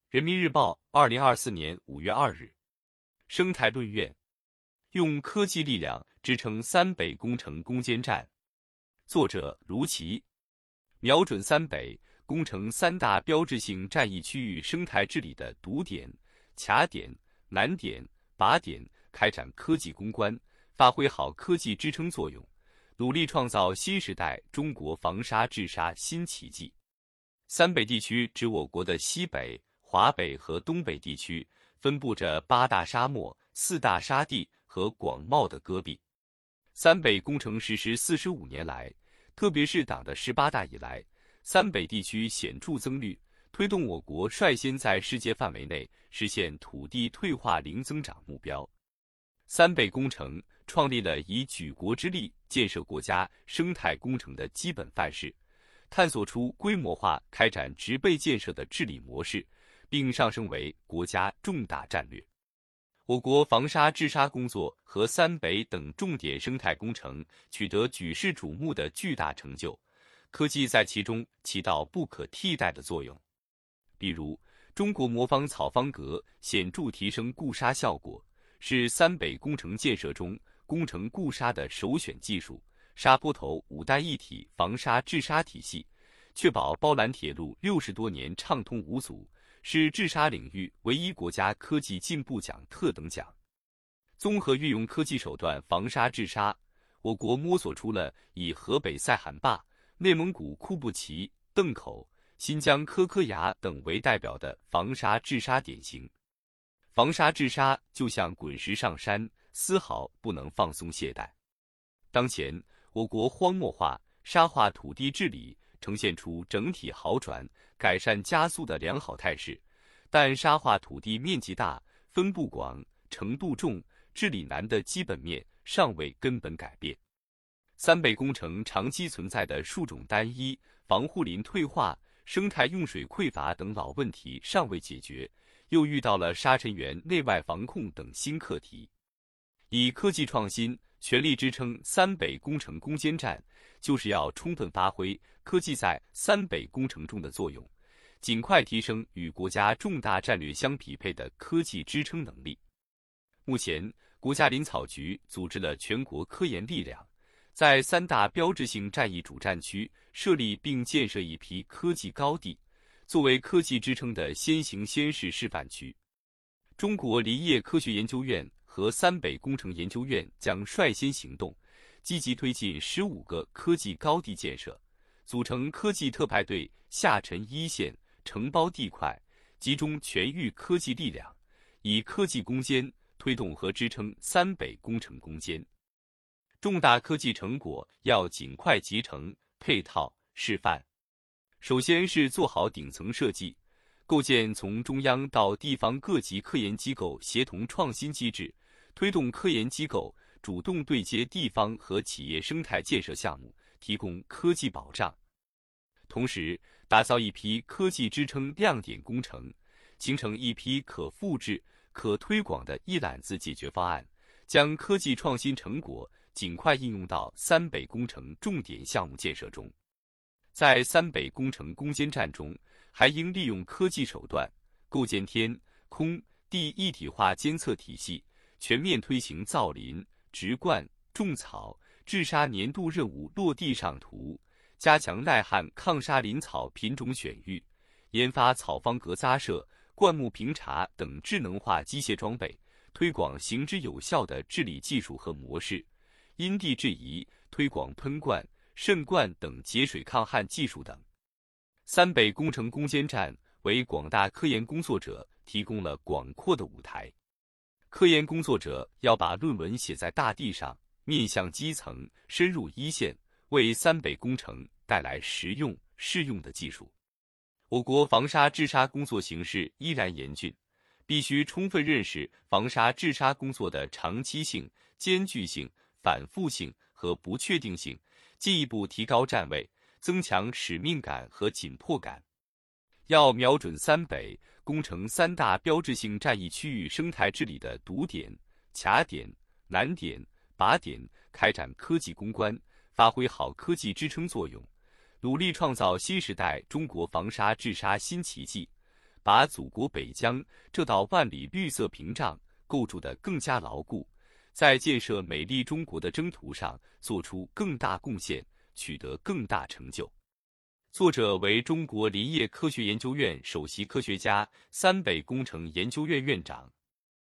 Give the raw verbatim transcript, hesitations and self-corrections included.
人民日报，二零二四年五月二日。生态论院，用科技力量支撑三北工程攻坚战。作者卢奇。瞄准三北，攻城三大标志性战役区域生态治理的堵点、卡点、难点、靶点，开展科技攻关，发挥好科技支撑作用，努力创造新时代中国防沙治沙新奇迹。三北地区指我国的西北、华北和东北地区，分布着八大沙漠、四大沙地和广袤的戈壁。三北工程实施四十五年来，特别是党的十八大以来，三北地区显著增绿，推动我国率先在世界范围内实现土地退化零增长目标。三北工程创立了以举国之力建设国家生态工程的基本范式，探索出规模化开展植被建设的治理模式，并上升为国家重大战略。我国防沙治沙工作和三北等重点生态工程取得举世瞩目的巨大成就，科技在其中起到不可替代的作用。比如，中国魔方草方格显著提升固沙效果，是三北工程建设中工程固沙的首选技术。沙坡头五带一体防沙治沙体系，确保包兰铁路六十多年畅通无阻，是治沙领域唯一国家科技进步奖特等奖。综合运用科技手段防沙治沙，我国摸索出了以河北塞罕坝、内蒙古库布齐、邓口、新疆柯柯牙等为代表的防沙治沙典型。防沙治沙就像滚石上山，丝毫不能放松懈怠。当前，我国荒漠化、沙化土地治理呈现出整体好转、改善加速的良好态势，但沙化土地面积大、分布广、程度重、治理难的基本面尚未根本改变。三北工程长期存在的树种单一、防护林退化、生态用水匮乏等老问题尚未解决，又遇到了沙尘源内外防控等新课题。以科技创新全力支撑三北工程攻坚战，就是要充分发挥科技在三北工程中的作用，尽快提升与国家重大战略相匹配的科技支撑能力。目前，国家林草局组织了全国科研力量，在三大标志性战役主战区设立并建设一批科技高地，作为科技支撑的先行先试示范区。中国林业科学研究院和三北工程研究院将率先行动，积极推进十五个科技高地建设，组成科技特派队，下沉一线，承包地块，集中全域科技力量，以科技攻坚推动和支撑三北工程攻坚。重大科技成果要尽快集成、配套、示范。首先是做好顶层设计，构建从中央到地方各级科研机构协同创新机制，推动科研机构主动对接地方和企业生态建设项目，提供科技保障。同时，打造一批科技支撑亮点工程，形成一批可复制、可推广的一揽子解决方案，将科技创新成果尽快应用到三北工程重点项目建设中。在三北工程攻坚战中，还应利用科技手段，构建天、空、地一体化监测体系，全面推行造林、植灌、种草、治沙年度任务落地上图，加强耐旱抗沙林草品种选育，研发草方格扎设、灌木评查等智能化机械装备，推广行之有效的治理技术和模式，因地制宜推广喷灌、渗灌等节水抗旱技术等。三北工程攻坚战为广大科研工作者提供了广阔的舞台。科研工作者要把论文写在大地上，面向基层，深入一线，为三北工程带来实用、适用的技术。我国防沙治沙工作形势依然严峻，必须充分认识防沙治沙工作的长期性、艰巨性、反复性和不确定性，进一步提高站位，增强使命感和紧迫感。要瞄准三北，攻城三大标志性战役区域生态治理的堵点、卡点、难点、靶点，开展科技攻关，发挥好科技支撑作用，努力创造新时代中国防沙治沙新奇迹， 把祖国北疆这道万里绿色屏障构筑得更加牢固，在建设美丽中国的征途上做出更大贡献，取得更大成就。作者为中国林业科学研究院首席科学家、三北工程研究院院长。